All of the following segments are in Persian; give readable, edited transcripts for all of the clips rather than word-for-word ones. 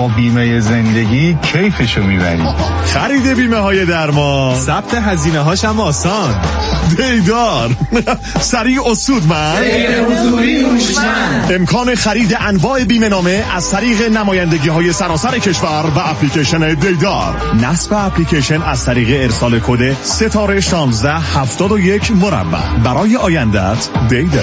با بیمه زندگی کیفشو میبری. خرید بیمه های درمان، ثبت هزینه هاش هم آسان. دیدار سریع و سودمند، حضوری هوشمند. امکان خرید انواع بیمه نامه از طریق نمایندگی های سراسر کشور و اپلیکیشن دیدار. نصب اپلیکیشن از طریق ارسال کد ستاره 1671 برای آیندت دیدار.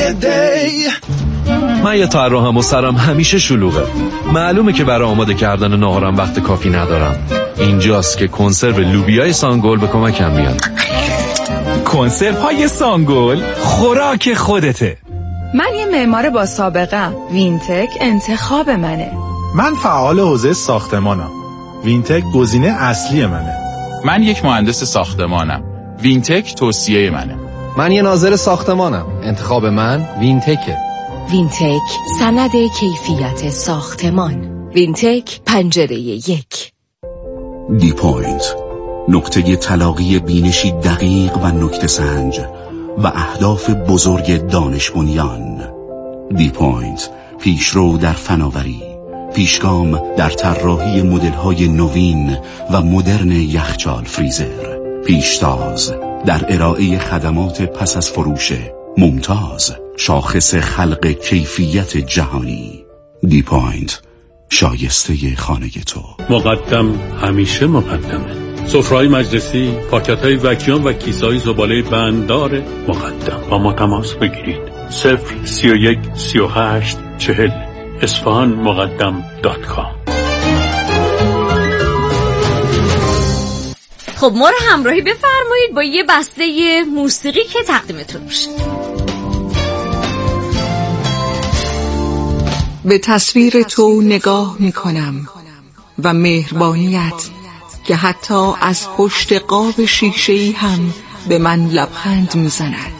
من یه طراحم و سرم همیشه شلوغه. معلومه که برای آماده کردن ناهارم وقت کافی ندارم. اینجاست که کنسرو لوبیای سانگل به کمکم میاد. کنسرو های سانگل خوراک خودته. من یه معمار با سابقه، وینتک انتخاب منه. من فعال حوزه ساختمانم، وینتک گزینه اصلی منه. من یک مهندس ساختمانم، وینتک توصیه منه. من یه ناظر ساختمانم، انتخاب من وینتکه. وینتک سند کیفیت ساختمان. وینتک پنجره 1. دی پوینت، نقطه تلاقی بینشی دقیق و نکته سنج و اهداف بزرگ دانش بنیان. دی پوینت، پیشرو در فناوری، پیشگام در طراحی مدل‌های نوین و مدرن یخچال فریزر، پیشتاز در ارائه خدمات پس از فروش، ممتاز، شاخص خلق کیفیت جهانی. دی پوینت، شایسته خانه تو. مقدم همیشه مقدمه. سفره‌های مجلسی، پاکت‌های وکیوم و کیسه‌های زباله بنددار مقدم. با ما تماس بگیرید. 031 38 40 isfahanmuqaddam.com. خب ما رو همراهی بفرمایید با یه بسته موسیقی که تقدیمتون میشه. به تصویر تو نگاه میکنم و مهربانیت که حتی از پشت قاب شیشه‌ای هم به من لبخند میزند.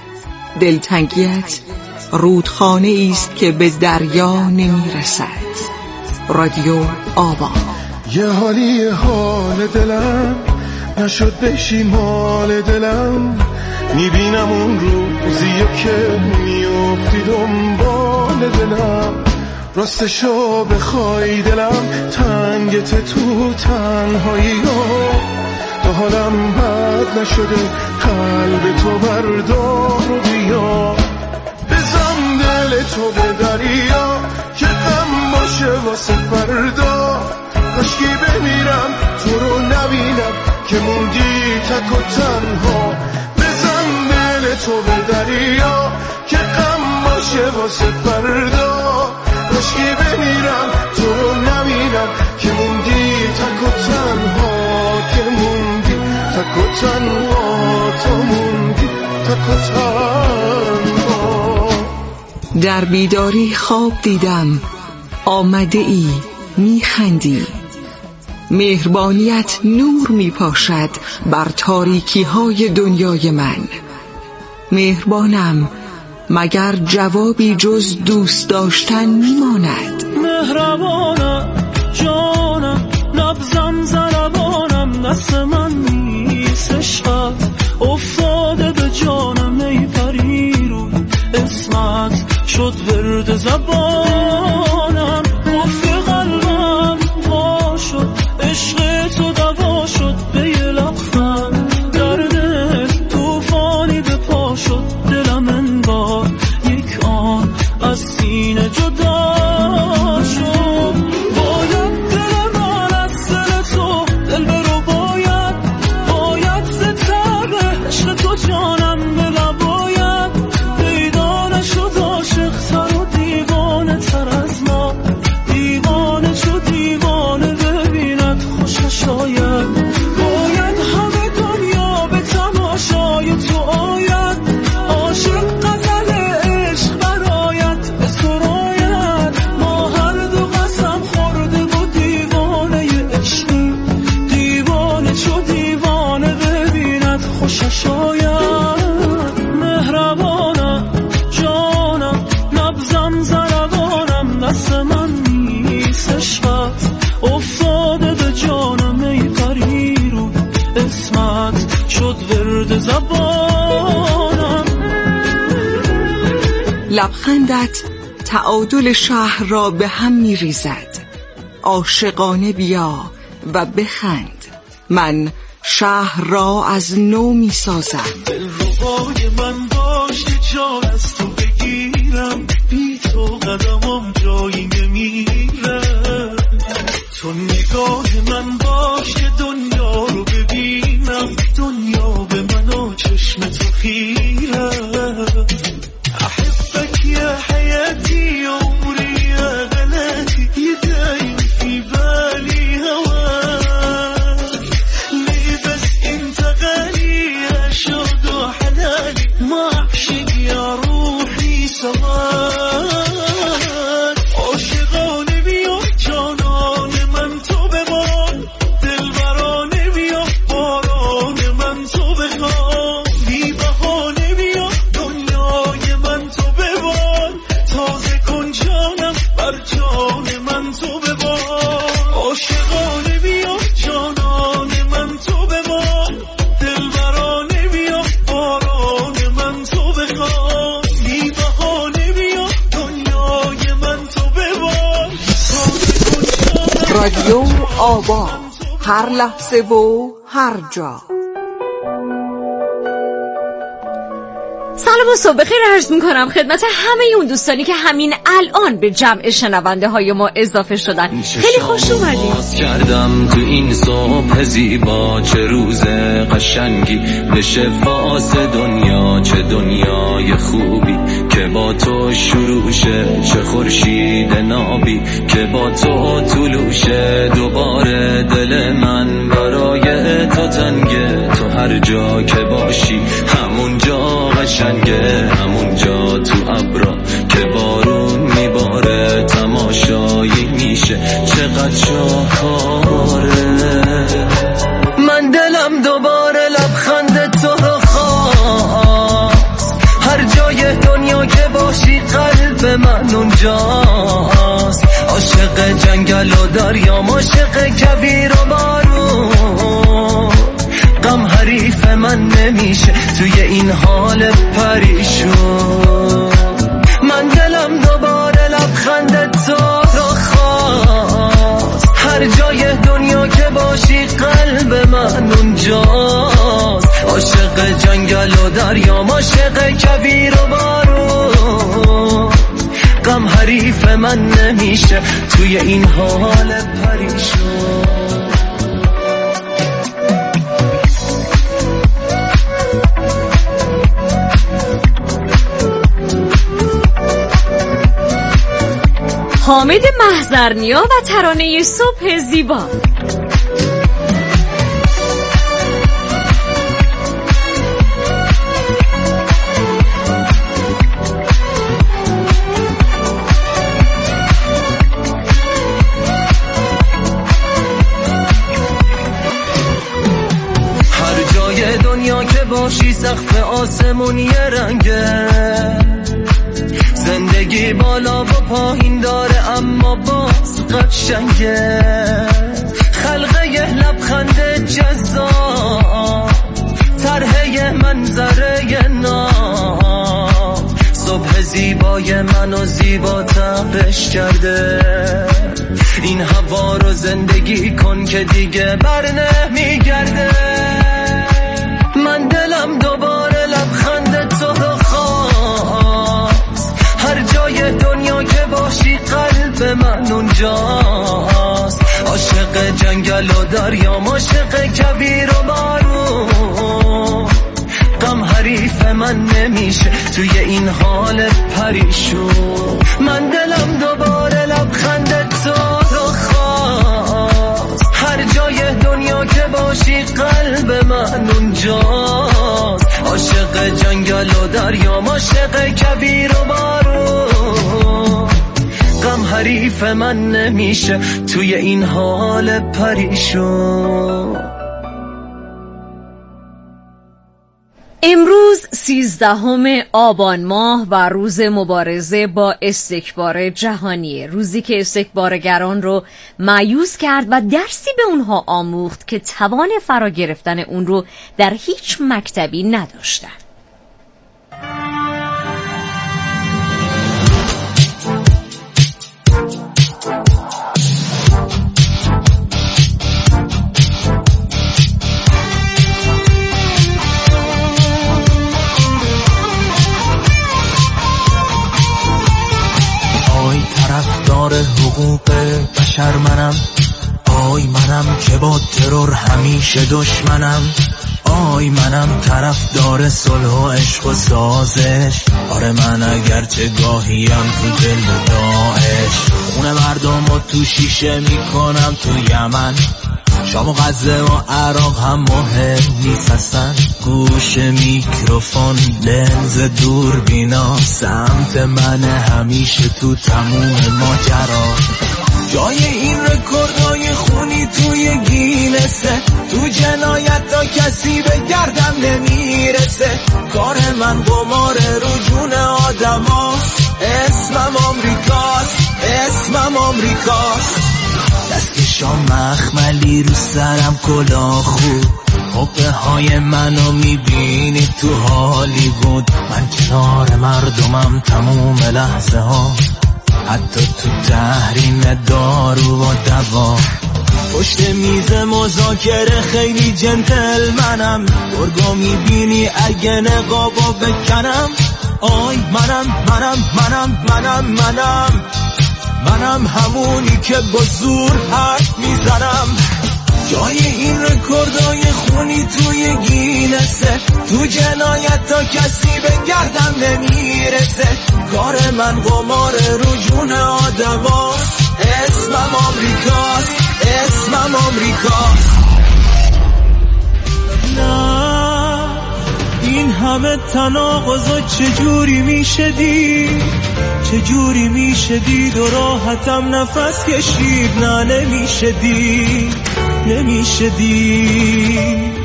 دلتنگیت رودخانه است که به دریا نمیرسد. رادیو آوا. یه حالی حال دلم نشد بشی مال دلم، میبینم اون روزیو که میافتی دنبال دلم. راستشو بخوای دلم تنگت تو تنهایی ها، تا حالم بد نشده قلب تو بردار و بیا. بزن دل تو به دریا که غم باشه واسه فردا، کاشکی بمیرم تو رو نبینم که موندی تک و تنها. بزن دل تو به دریا که غم باشه واسه فردا، کاشکی بمیرم تو رو نبینم که موندی تک و تنها، که موندی تک و تنها، تو موندی تک و تنها. در بیداری خواب دیدم آمده ای میخندی، مهربانیت نور میپاشد بر تاریکی های دنیای من. مهربانم مگر جوابی جز دوست داشتن میماند؟ مهربانم جانم نبزم زربانم، دست من نیست عشقت افتاده به جانم. ای پری رو اسمت شد ورد زبانم، گفت قلبم وا شد عشق تو دوا شد. به یه لبخند درد توفانی به پا شد، دلم انگار یک آن از سینه جدا شد. باید دل من از دل تو دل برو، باید زدتر عشق تو جانم بلا، باید پیدا نشد عاشق تر و دیوانه تر از ما. دیوانه چو دیوانه ببیند خوشش آید، باید همه دنیا به تماشای تو آید. عاشق غزل عشق برایت به سرایت، ما هر دو قسم خورده و دیوانه عشقی. دیوانه چو دیوانه ببیند خوشش آید. مهربانم جانم نبزم زربانم، دست من نیست عشقت افتاده به جانم. ای پری رو اسمت شد ورد زبانم. لبخندت تعادل شهر را به هم می ریزد. عاشقانه بیا و بخند. من شهر را از نو می سازم. دلربای من باش که جان از تو بگیرم، بی تو قدمم جایی نمیره. تو نگاه من باش که دنیا رو ببینم، دنیا به من و چشم تو خیره. احبك يا حياتي عمري يا غلاتي، يدايم في بالي هواك. ليه بس انت غالي يا شهد وحلالي، ما اعشق يا روحي سواك. عاشقانه بیا جانان من تو ببار، دلبرانه بیا باران من تو بخوان. بی بهانه بیا دنیای من تو ببار، تازه کن جانم بر جان من تو ببار. عاشقانه بیا جانان من تو ببار، دلبرانه بیا باران من تو بخوان. بی بهانه بیا دنیای من تو ببار، تازه کن جانم. رادیو آبا، هر لحظه و هر جا. سلام و صبح بخیر عرض میکنم خدمت همه اون دوستانی که همین الان به جمع شنونده های ما اضافه شدن. خیلی خوش اومدید. کردم تو این صبح زیبا، چه روز قشنگی بشه واسه دنیا، چه دنیای خوبی که با تو شروع شه، چه خورشید نابی که با تو طلوشه. دوباره دل من برای تو تنگه، تو هر جا که باشی همون جا قشنگه، همون جا تو ابرا که بارون میباره تماشایی میشه، چقدر شاهکاره. من دلم دوباره لبخند تو رو خواست، هر جای دنیا که باشی قلب من اونجاست. عاشق جنگل و دریام، عاشق کویر و بارون، غم حریف من نمیشه توی این حال پریشون. من دلم دوباره لبخند تو رو خواست، هر جای دنیا که باشی قلب من اونجاست. عاشق جنگل و دریام، عاشق کویر و بارون، غم حریف من نمیشه توی این حال پریشون. حامد محضرنیا و ترانه صبح زیبا. هر جای دنیا که باشی سقف آسمون یه رنگه، زندگی بالا و پایین داره اما باز قشنگه. خلقه یه لبخند جذاب، طرح منظره ناب، صبح زیبای منو زیباترش کرده. این هوا رو زندگی کن که دیگه بر نمیگرده. من دلم دوباره لبخند تو رو خواست، هر جای دنیا که باشی قلب من اونجاست. عاشق جنگل و دریام، عاشق کویر و بارون، غم حریف من نمیشه توی این حال پریشون. من دلم دوباره لبخند تو رو خواست، هر جای دنیا که باشی قلب من اونجاست. عاشق جنگل و دریام، عاشق کویر و بارون، غم حریف من نمیشه توی این حال پریشون. امروز 13 آبان ماه و روز مبارزه با استکبار جهانیه، روزی که استکبارگران رو مایوس کرد و درسی به اونها آموخت که توان فرا گرفتن اون رو در هیچ مکتبی نداشتن. بشر منم، آی منم که با ترور همیشه دشمنم، آی منم طرفدار صلح و عشق و سازش، آره من اگرچه گاهیم تو دل داعش، خونه مردم و تو شیشه میکنم تو یمن، شام و غزه و عراق هم مهم نیست اصلا، گوش میکروفون لنز دوربینا سمت من همیشه تو تموم ماجرا، جای این رکوردای خونی توی گینسه، تو جنایت تا کسی به گردم نمیرسه، کار من قمار رو جون آدماست، اسمم آمریکاست، اسمم آمریکاست، دستشام مخملی رو سرم کلاهو، حقه های منو میبینی تو هالیوود، من کنار مردمم تموم لحظه ها، حتی تو تحریم دارو و دوا، پشت میز مذاکره خیلی جنتلمنم، گرگو میبینی اگه نقابو بکنم، آی منم همونی که با زور حرف میزنم، جای این رکوردای خونی توی گینسه، تو جنایت تا کسی به گردم نمیرسه، کار من قمار رو جون آدماست، اسمم آمریکاست، اسمم آمریکاست. نه این همه تناقضا چجوری میشه دید، چجوری میشه دید و راحتم نفس کشید، نه نمیشه دید، نمیشه دید،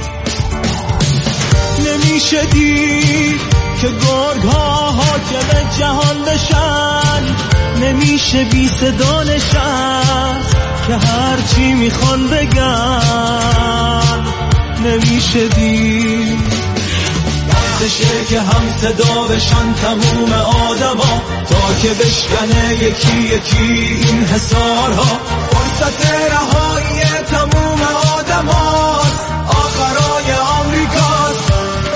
نمیشه دید که گرگ‌ها حاکم جهان بشن، نمیشه بی صدا نشست که هرچی میخوان بگن، نمیشه دید وقتشه که هم صدا بشن تموم آدما، تا که بشکنه یکی یکی این حصارها، فرصت رهایی تموم آدماست، آخرای آمریکاست.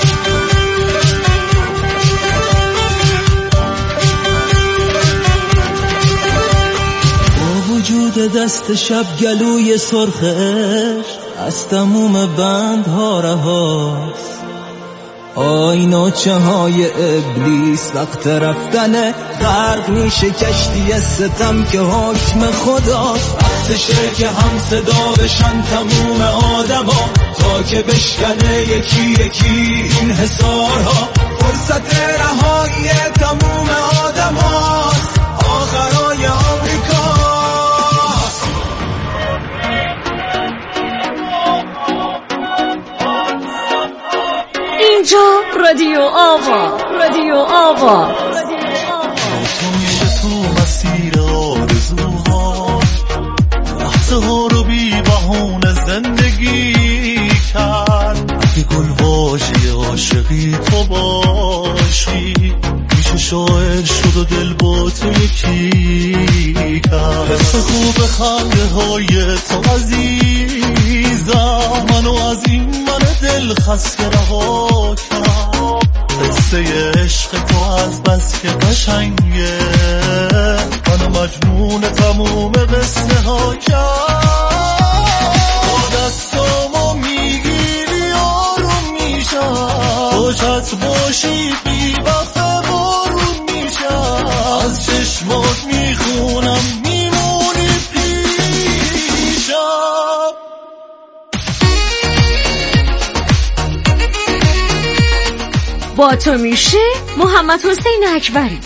با وجود دست شب گلوی سرخش از تموم بندها رهاست، آی نوچه های ابلیس وقت رفتن غرق میشه کشتی ستم که حکم خداست، وقتشه که هم صدا بشن تموم آدما، تا که بشکنه یکی یکی این حصارها، فرصت رهایی تموم آدماست، آخرای آمریکاست. اینجا رادیو آوا، رادیو آوا، تو مسیر آرزوها، لحظه ها رو بی بهونه زندگی کرد، اگه گل واژه عاشقی تو باشی، میشه شاعر شد و دل با تو یکی کرد، حس خوب خنده های تو عزیزم منو از این من دل خسته رها کرد، قصه عشق تو از بس که قشنگه منو مجنون تموم قصه ها کرد، با دستامو میگیری آروم میشم، تو چت باشی بی وقت بارون میشم، از چشمات میخونم میمونی پیشم. با تو میشه محمد حسین اکبری.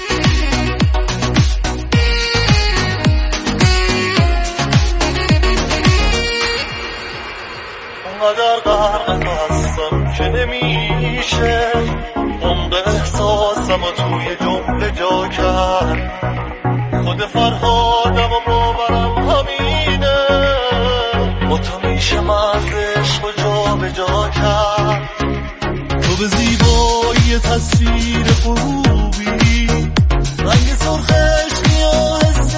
اونقدر غرق هستم که نمیشه عمق احساسم و توی جمله جا کرد، خود فرهادم و باورم همینه، با تو میشه مرزش و جا به جا کرد، تو به زیبایی تصویر غروبی، رنگ سرخش یا حس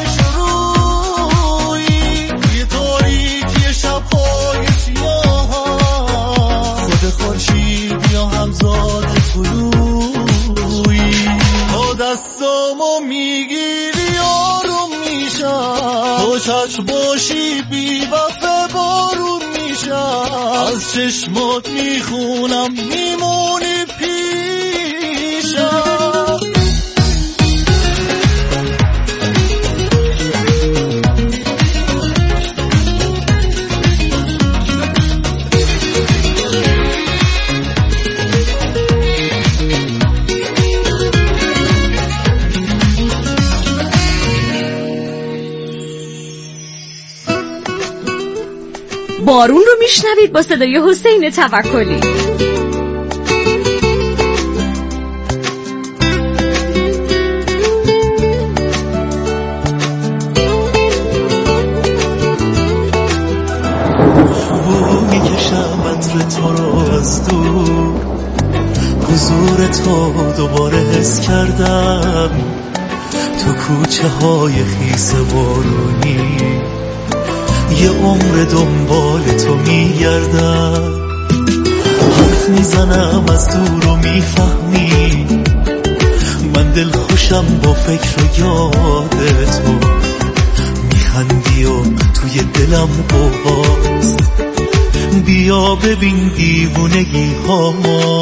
شروعی، توی تاریکی شبهای سیاه، خود خورشید یا همزاد طلوعی، تا دستامو میگیری آروم میشم، تو چشم عشق باشی بی وفا بارون میشم، از چشمات میخونم میمونی پیشم. بارون رو میشنوید با صدای حسین توکلی. میکشم عطر تو رو از دور، حضور تو دوباره حس کردم، تو کوچه های خیس بارونی یه عمر دنبال تو میگردم. حرف میزنم از دور و میفهمی من دل خوشم با فکر و یاد تو، میخندی و توی دلم قواست. بیا ببین دیوونگی ها،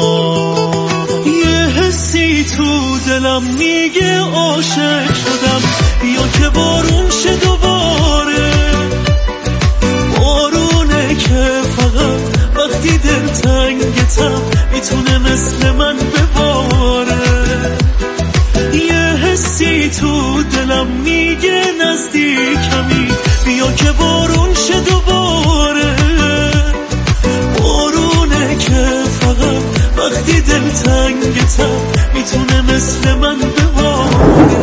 یه حسی تو دلم میگه عاشق شدم. بیا که بارون شه دوباره، بارونه که فقط وقتی دل تنگتم میتونه مثل من بباره. یه حسی تو دلم میگه نزدیکمی، بیا که بارون شه دوباره، بارونه که فقط وقتی دل تنگتم میتونه مثل من بباره.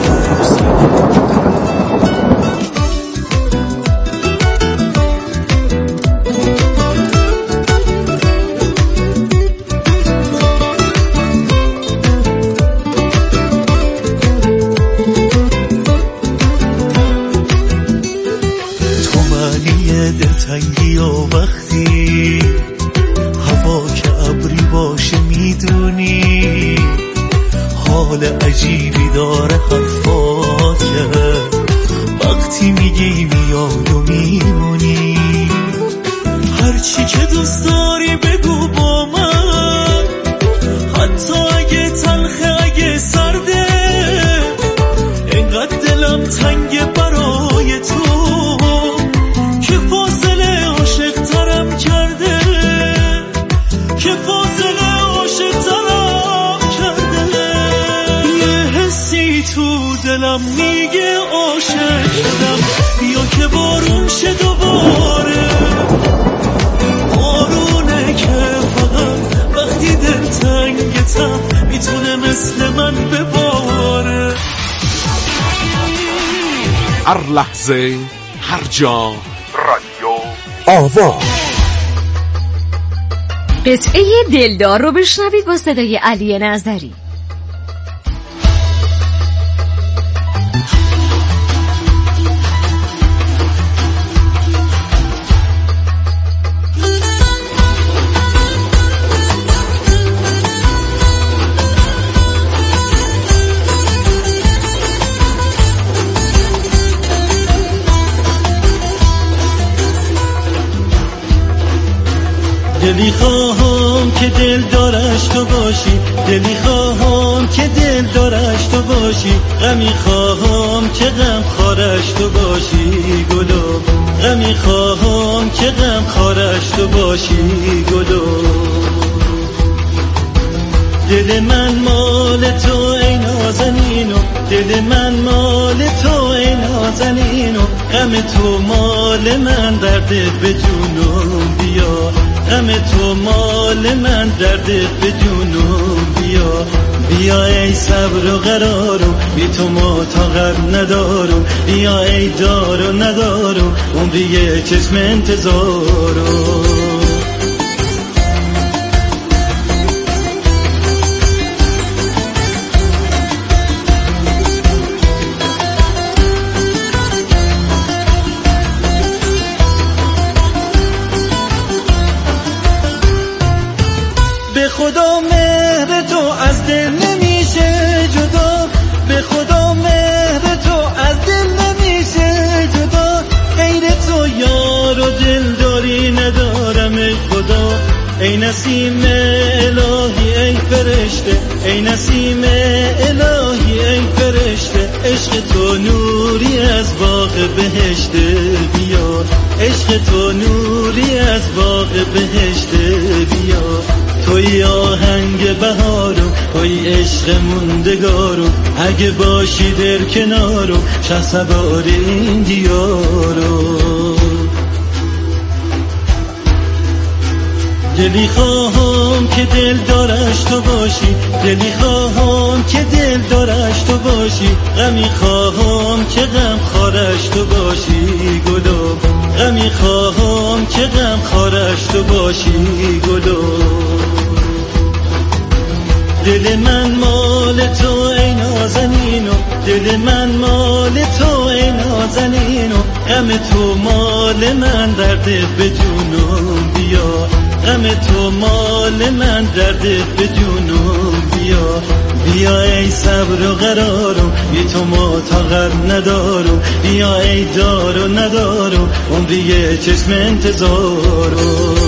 دلتنگی و وقتی هوا که ابری باشه میدونی حال عجیبی داره حرفات که وقتی میگی میای و میمونی. هرچی که دوست داری بگو با من، حتی اگه تلخه اگه سرده، اینقدر دلم تنگه برای تو که فاصله عاشق ترم کرده، که فاصله عاشق ترم کرده. یه حسی تو دلم میگه عاشق شدم. بیا که بارون شه دوباره، بارونه که فقط وقتی دل تنگتم میتونه مثل من بباره. هر لحظه هر جا رادیو آوا. قطعه دلدار رو بشنوید با صدای علی نظری. دلی خواهم که دل دارش تو باشی، دلی خواهم که دل دارش تو باشی، غمی خواهم که غم خارش تو باشی گلو، غمی خواهم که غم خارش تو باشی گلو. دل من مال تو ای نازنینو، دل من مال تو ای نازنینو، غم تو مال من دردت به جونم بیا، غم تو مال من دردت به جونم بیا. بیا ای صبر و قرارم بی تو ما طاقت ندارم، بیا ای دار و ندارم عمری چشم انتظارم. به خدا مهر تو از دل نمیشه جدا، به خدا مهر تو از دل نمیشه جدا، غیر ای نسیم الهی ای فرشته، ای نسیم الهی ای فرشته، عشق تو نوری از باغ بهشته بیا، عشق تو نوری از باغ بهشته بیا، توی آهنگ بهارم، توی عشق موندگارم، اگه باشی در کنارم شهسوار این دیارم. دلی خواهم که دل دارش تو باشی، دلی خواهم که دل دارش تو باشی، غمی خواهم که غم خارش تو باشی گلو، غمی خواهم که غم خارش تو باشی گلو. دل من مال تو ای نازنینو، دل من مال تو ای نازنینو، غم تو مال من درد به جونم بیا، غم تو مال من درد به جونم بیا، بیا ای صبر و قرارم، بی تو ما طاقت ندارم، بیا ای دار و ندارم، عمری چشم انتظارم.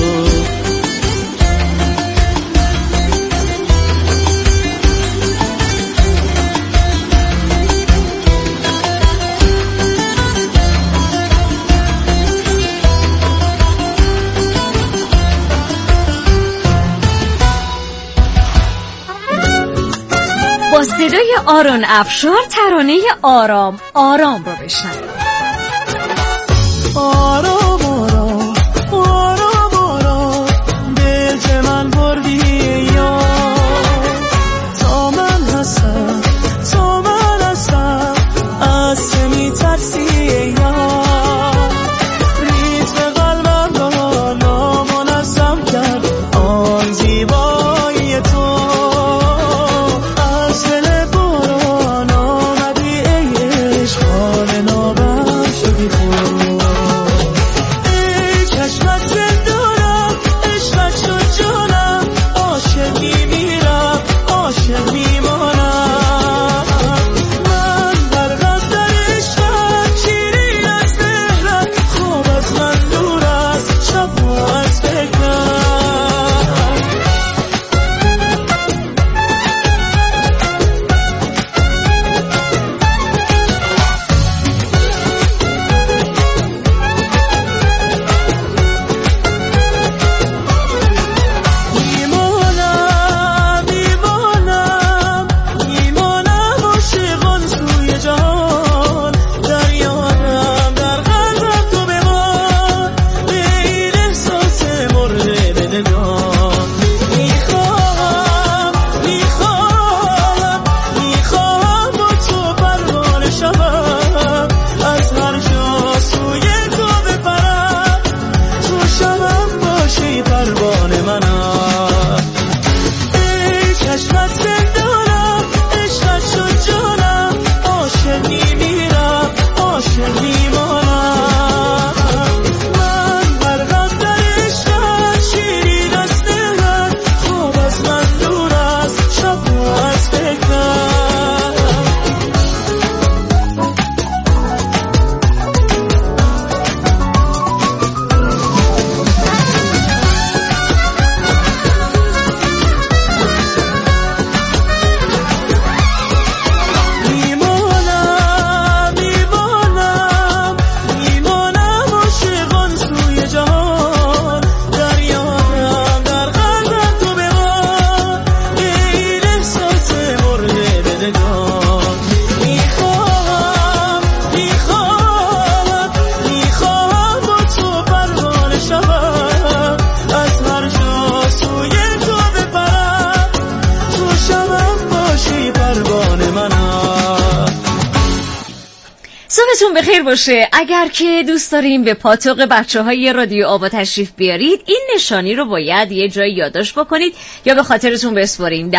با صدای آرون افشار ترانه آرام آرام رو بشنوید. آرام آرام آرام آرام دل من بردی یا تا من هستم، تا من هستم از چه میترسی یا ریتم قلبم را نامنظم کرد آن زیبایی تو، صبحتون بخیر باشه. اگر که دوست داریم به پاتوق بچه‌های رادیو آوا تشریف بیارید، این نشانی رو باید یه جایی یادداشت بکنید یا به خاطرتون بسپارین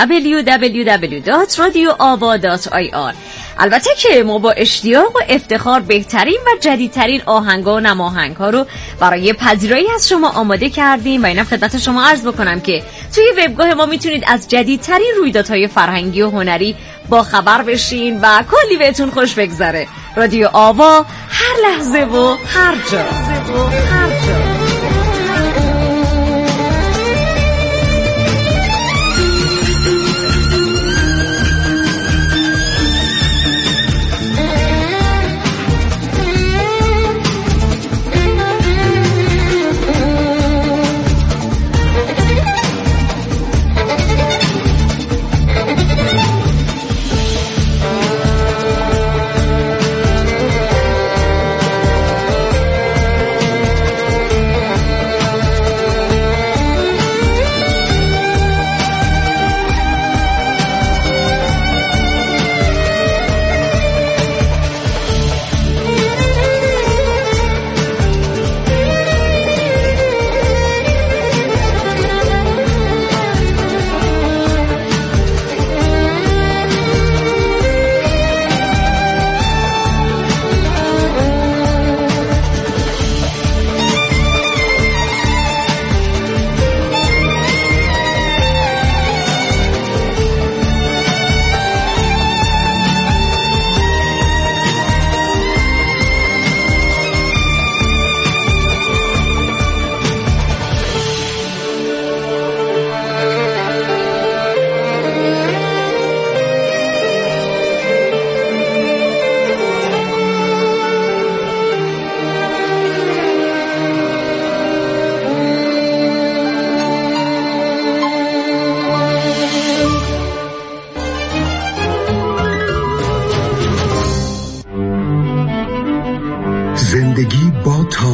www.radioava.ir. البته که ما با اشتیاق و افتخار بهترین و جدیدترین آهنگا و نماهنگ‌ها رو برای پذیرایی از شما آماده کردیم و اینم خدمت شما عرض بکنم که توی وبگاه ما میتونید از جدیدترین رویدادهای فرهنگی و هنری با خبر بشین و کلی بهتون خوش بگذره. رادیو آوا، هر لحظه و هر جا.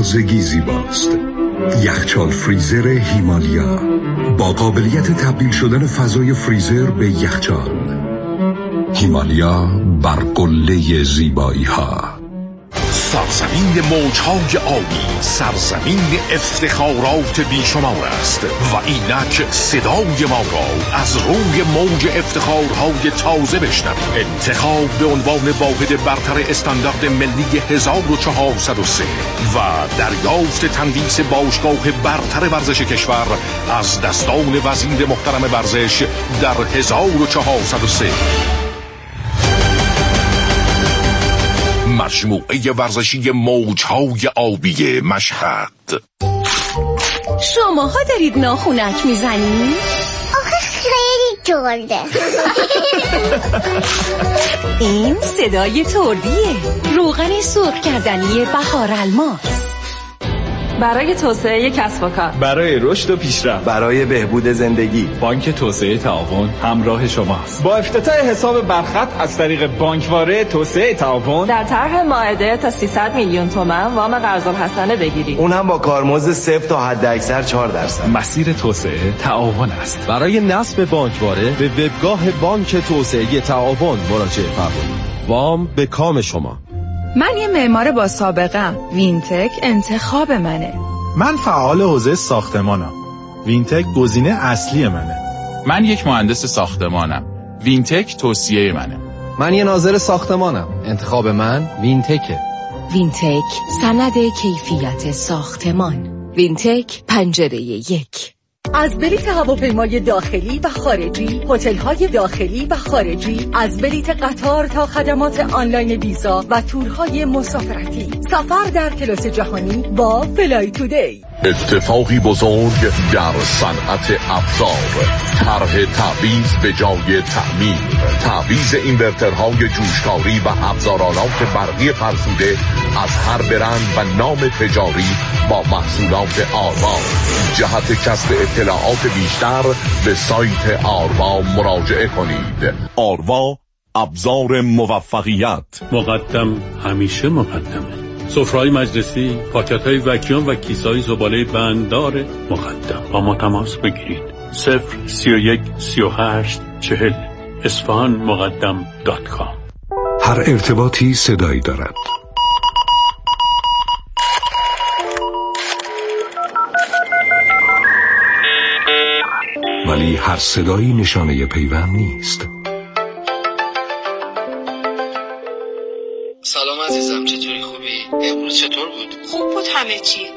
تازگی زیباست. یخچال فریزر هیمالیا با قابلیت تبدیل شدن فضای فریزر به یخچال. هیمالیا بر قله زیبایی ها. سرزمین موجهای آبی، سرزمین افتخارات بیشمار است و اینک صدای ما را از روی موج افتخارهای تازه بشنوید. انتخاب به عنوان واحد برتر استاندارد ملی 1403 و دریافت تندیس باشگاه برتر ورزش کشور از دستان وزیر محترم ورزش در 1403. مجموعه ورزشی موجهای آبی مشهد. شماها دارید ناخونک میزنید؟ آخه خیلی جرده. این صدای تردیه. روغن سرخ کردنی بهار الماس. برای توسعه کسب و کار، برای رشد و پیشرفت، برای بهبود زندگی، بانک توسعه تعاون همراه شماست. با افتتاح حساب برخط از طریق بانکواره توسعه تعاون در طرح مائده تا 300 میلیون تومان وام قرض الحسنه بگیرید. اون هم با کارمزد 0 تا حداکثر 4%. مسیر توسعه تعاون است. برای نصب بانکواره به وبگاه بانک توسعه تعاون مراجعه فرمایید. وام به کام شما. من یه معمار با سابقه. وینتک انتخاب منه. من فعال حوزه ساختمانم. وینتک گزینه اصلی منه. من یک مهندس ساختمانم. وینتک توصیه منه. من یه ناظر ساختمانم. انتخاب من وینتکه. وینتک سند کیفیت ساختمان. وینتک پنجره 1. از بلیت هواپیمای داخلی و خارجی، هتل‌های داخلی و خارجی، از بلیت قطار تا خدمات آنلاین ویزا و تورهای مسافرتی، سفر در کلاس جهانی با فلای تودی. اتفاقی بزرگ در صنعت ابزار. طرح تعویض به جای تعمیر. تعویض اینورترهای جوشکاری و ابزارالات برقی فرسوده از هر برند و نام تجاری با محصولات آروا. جهت کسب اطلاعات بیشتر به سایت آروا مراجعه کنید. آروا، ابزار موفقیت. مقدم همیشه مقدمه. سفره‌های مجلسی، پاکت‌های وکیوم و کیسه‌های زباله بنددار مقدم. با ما تماس بگیرید. 031 38 40 isfahanmuqaddam.com. هر ارتباطی صدایی دارد. ولی هر صدایی نشانه پیوند نیست. سلام عزیزم، چطوری؟ خوبی؟ امروز چطور بود؟ خوب بود همه چی.